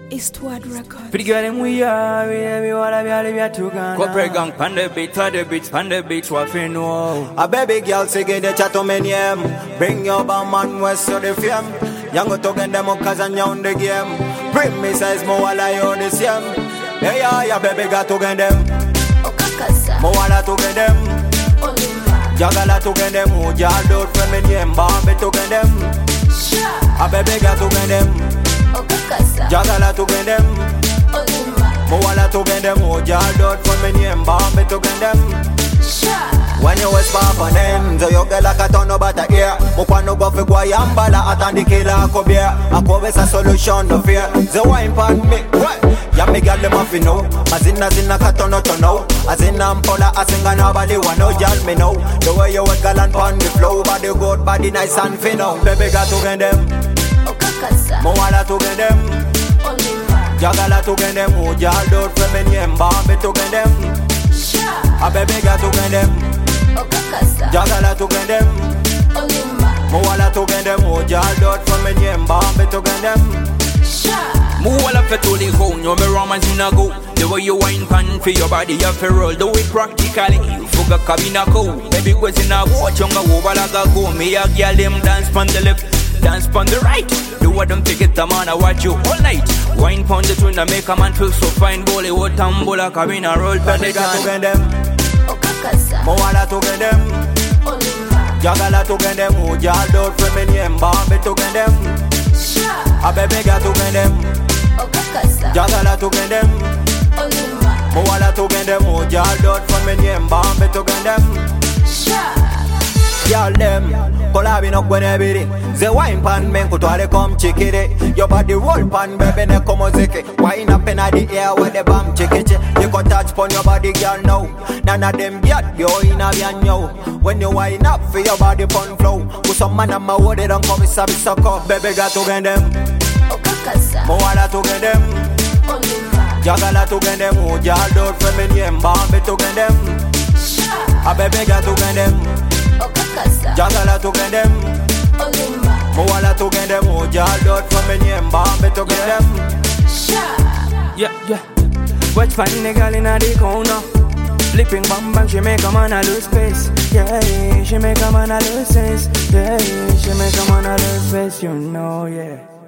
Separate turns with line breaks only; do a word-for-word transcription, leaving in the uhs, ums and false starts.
Eastward Records.
Pretty girl, them we are, we are, we wanna be all of you together.
Corporate gang, pan the beat, pan the beats, pan the beats, what you know.
A baby girl say get the chat to me name. Bring your band man west to the fame. Young go to get them up cause I'm on the game. Bring me size more while I own the same. Yeah, yeah, yeah, baby got to get them. More while I to get them. Jagala to get them. Who y'all do it for me name. Bambi to get them. A baby got to get them. Jagala to get them. More while I to get them. Who y'all do it for me name. Bambi to get them. When you was far from them, so you get like a ton of butter here. Mukwa no go fi kwa yambala, atandi kila akobia. Akobe sa solution no fear. The wine pan me, what? Ya me gal dem afi know. Azina zina katono to know. Azina mpola asinga nobody want no y'all me know. The way you was galant pan the flow, body good, body nice and fin out. Baby got to get them. Mo wala to get them. Jagala to get them. Who y'all do it for me name? Bambi to get them. A baby got to get them. Jagala to get them. Mo wala to get them. Who y'all do it for me name? Bambi to get them.
Mo wala fe to the home, you me romance in a go. The way you wine pan for your body, you fi roll. Do it practically, you forgot cabina co. Baby was in a watch, younger over like a go. Me a girl them dance pon the left, dance pon the right. Do what them take it, a man I watch you all night. Wine pon the twin, I make a man feel so fine. Bollywood tambola cabina roll pon the
to get them. Mo wala to get them. Jagala to get them. Who y'all do it for me name? Bambi to get them. A baby got to get them. Jagala to get them. Mo wala to get them. Who y'all do it for me name? Bambi to get them. Y'all them collabing up when every the wine pan men kutwale come chikiri. Your body roll pan baby ne como zeke. Wine up inna the air with the bam chikichi. You got touch pon your body girl now. None of them get yo inna bian yo. When you wine up for your body pon flow. With some man on my wood they don't come with sabi suck up. Baby got to get them. Mo wala to get them. Jagala to get them. Who y'all do it for me name? Bambi to get them. A baby got to get them. Jagala to get them. Mo wala to get them. Who y'all do it for me name? Bambi to get them.
Yeah, yeah. Watch finding a girl in the corner. Flipping bam bam, she make a man a lose space. Yeah, she make a man a lose sense. Yeah, she make a man a lose space, you know, yeah.